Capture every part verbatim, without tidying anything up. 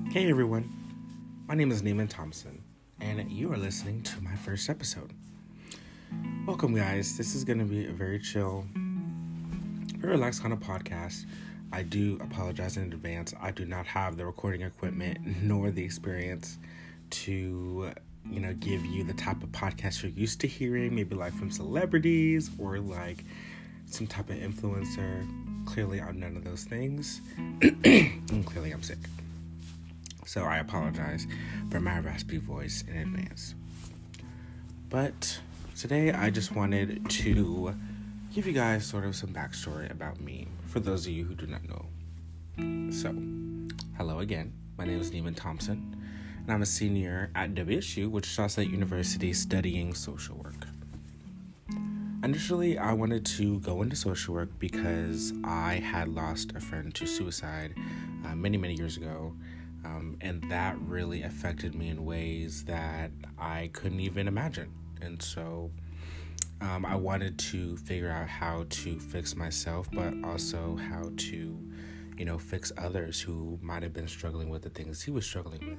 Hey everyone, my name is Neiman Thompson, and you are listening to my first episode. Welcome, guys. This is going to be a very chill, very relaxed kind of podcast. I do apologize in advance. I do not have the recording equipment nor the experience to, you know, give you the type of podcast you're used to hearing, maybe like from celebrities or like some type of influencer. Clearly, I'm none of those things, and clearly I'm sick. So I apologize for my raspy voice in advance. But today I just wanted to give you guys sort of some backstory about me, for those of you who do not know. So, hello again. My name is Neiman Thompson, and I'm a senior at W S U, Wichita State University, studying social work. Initially, I wanted to go into social work because I had lost a friend to suicide uh, many, many years ago. Um, and that really affected me in ways that I couldn't even imagine. And so um, I wanted to figure out how to fix myself, but also how to, you know, fix others who might have been struggling with the things he was struggling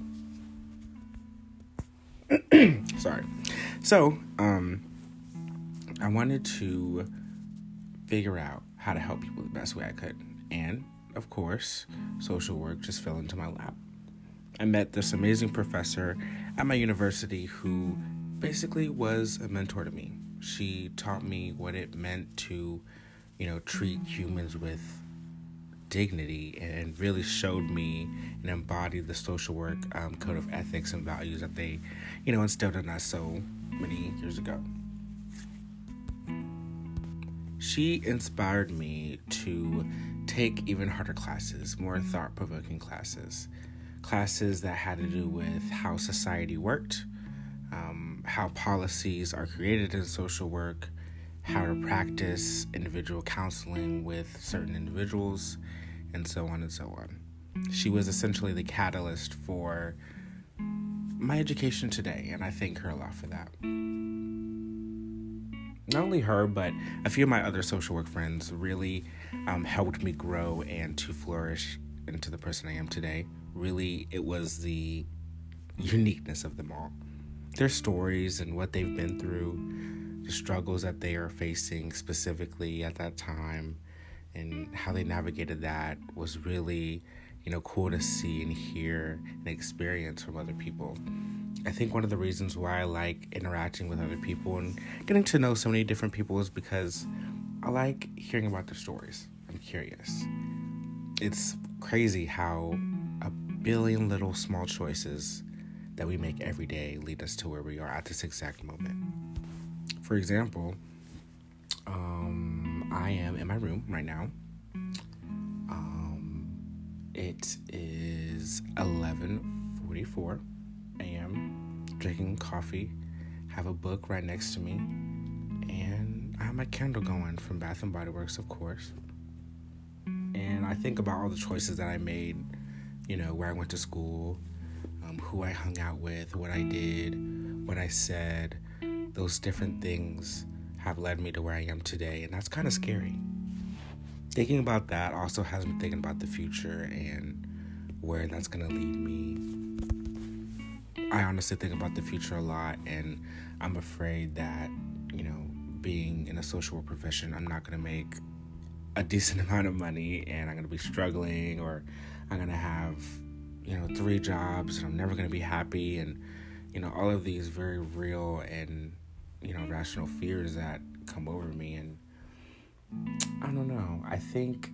with. Sorry. So um, I wanted to figure out how to help people the best way I could. And of course, social work just fell into my lap. I met this amazing professor at my university who basically was a mentor to me. She taught me what it meant to, you know, treat humans with dignity and really showed me and embodied the social work um, code of ethics and values that they, you know, instilled in us so many years ago. She inspired me to take even harder classes, more thought-provoking classes, classes that had to do with how society worked, um, how policies are created in social work, how to practice individual counseling with certain individuals, and so on and so on. She was essentially the catalyst for my education today, and I thank her a lot for that. Not only her, but a few of my other social work friends really um, helped me grow and to flourish into the person I am today. Really, it was the uniqueness of them all. Their stories and what they've been through, the struggles that they are facing specifically at that time, and how they navigated that was really, you know, cool to see and hear and experience from other people. I think one of the reasons why I like interacting with other people and getting to know so many different people is because I like hearing about their stories. I'm curious. It's crazy how a billion little small choices that we make every day lead us to where we are at this exact moment. For example, um, I am in my room right now. Um, it is eleven forty-four a.m. drinking coffee, have a book right next to me, and I have my candle going from Bath and Body Works, of course. And I think about all the choices that I made, you know, where I went to school, um, who I hung out with, what I did, what I said. Those different things have led me to where I am today, and that's kind of scary. Thinking about that also has me thinking about the future and where that's going to lead me. I honestly think about the future a lot, and I'm afraid that, you know, being in a social work profession, I'm not going to make a decent amount of money, and I'm going to be struggling, or I'm going to have, you know, three jobs, and I'm never going to be happy, and, you know, all of these very real and, you know, rational fears that come over me, and I don't know, I think,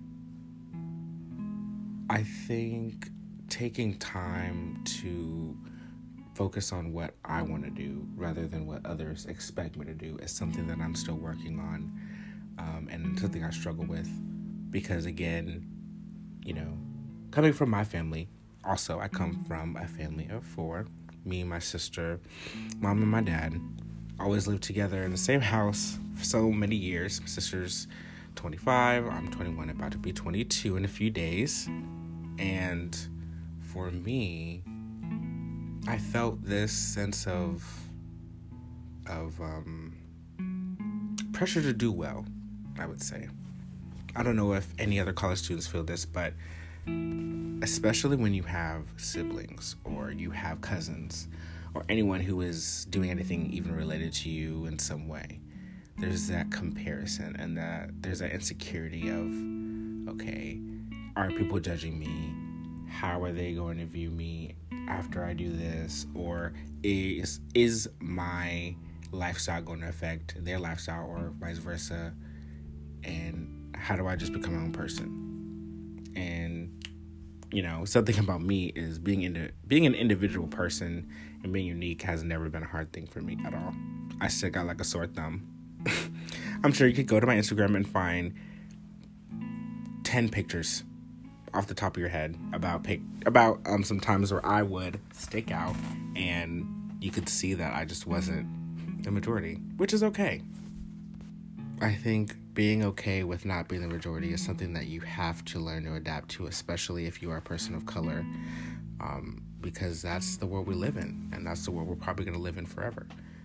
I think taking time to focus on what I want to do rather than what others expect me to do is something that I'm still working on, um, and something I struggle with because, again, you know, coming from my family, also I come from a family of four, me and my sister, mom and my dad, always lived together in the same house for so many years. My sister's twenty-five, I'm twenty-one, about to be twenty-two in a few days, and for me, I felt this sense of of um, pressure to do well, I would say. I don't know if any other college students feel this, but especially when you have siblings or you have cousins or anyone who is doing anything even related to you in some way, there's that comparison and that there's that insecurity of, okay, are people judging me? How are they going to view me after I do this? Or is is my lifestyle going to affect their lifestyle or vice versa? And how do I just become my own person? And, you know, something about me is being into being an individual person and being unique has never been a hard thing for me at all. I still got like a sore thumb. I'm sure you could go to my Instagram and find ten pictures off the top of your head about pic- about um some times where I would stick out, and you could see that I just wasn't the majority, which is okay. I think being okay with not being the majority is something that you have to learn to adapt to, especially if you are a person of color, um, because that's the world we live in, and that's the world we're probably going to live in forever.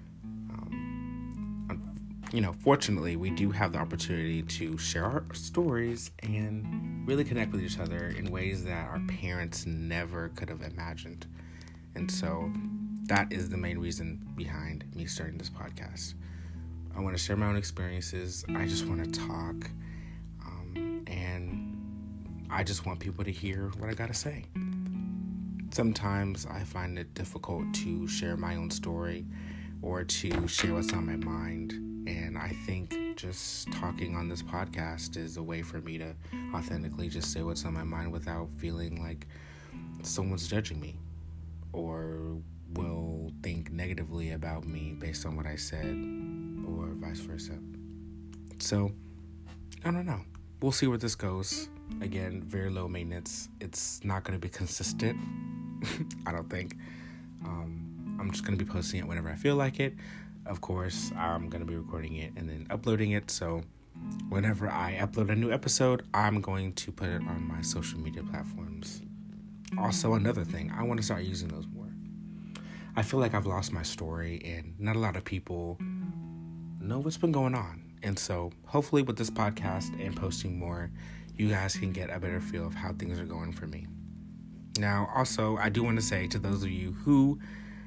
You know, fortunately, we do have the opportunity to share our stories and really connect with each other in ways that our parents never could have imagined. And so that is the main reason behind me starting this podcast. I want to share my own experiences. I just want to talk. Um, and I just want people to hear what I got to say. Sometimes I find it difficult to share my own story or to share what's on my mind. And I think just talking on this podcast is a way for me to authentically just say what's on my mind without feeling like someone's judging me or will think negatively about me based on what I said or vice versa. So, I don't know. We'll see where this goes. Again, very low maintenance. It's not going to be consistent, I don't think. Um, I'm just going to be posting it whenever I feel like it. Of course, I'm going to be recording it and then uploading it. So whenever I upload a new episode, I'm going to put it on my social media platforms. Also, another thing, I want to start using those more. I feel like I've lost my story and not a lot of people know what's been going on. And so hopefully with this podcast and posting more, you guys can get a better feel of how things are going for me. Now, also, I do want to say to those of you who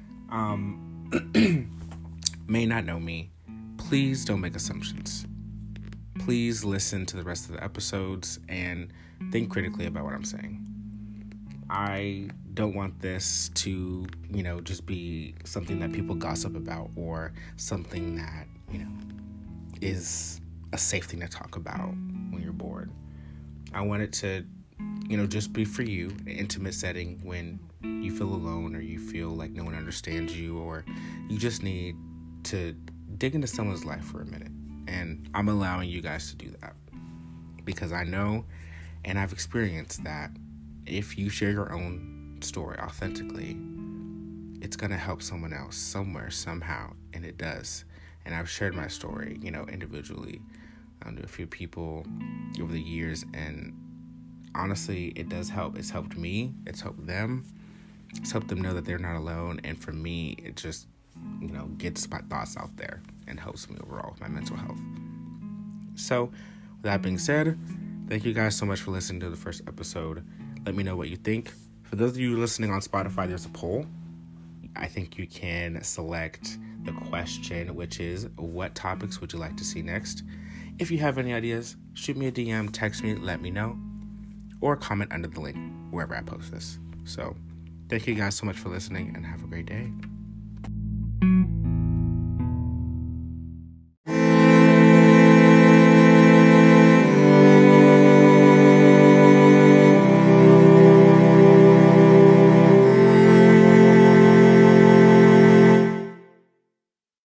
um, may not know me, please don't make assumptions. Please listen to the rest of the episodes and think critically about what I'm saying. I don't want this to, you know, just be something that people gossip about or something that, you know, is a safe thing to talk about when you're bored. I want it to, you know, just be for you, an intimate setting when you feel alone or you feel like no one understands you or you just need to dig into someone's life for a minute. And I'm allowing you guys to do that because I know and I've experienced that if you share your own story authentically, it's going to help someone else somewhere, somehow, and it does. And I've shared my story, you know, individually um, to a few people over the years, and honestly, it does help. It's helped me. It's helped them. It's helped them know that they're not alone. And for me, it just, you know, gets my thoughts out there and helps me overall with my mental health. So, with that being said, thank you guys so much for listening to the first episode. Let me know what you think. For those of you listening on Spotify, there's a poll. I think you can select the question, which is, what topics would you like to see next? If you have any ideas, shoot me a D M, text me, let me know, or comment under the link wherever I post this. So, thank you guys so much for listening and have a great day.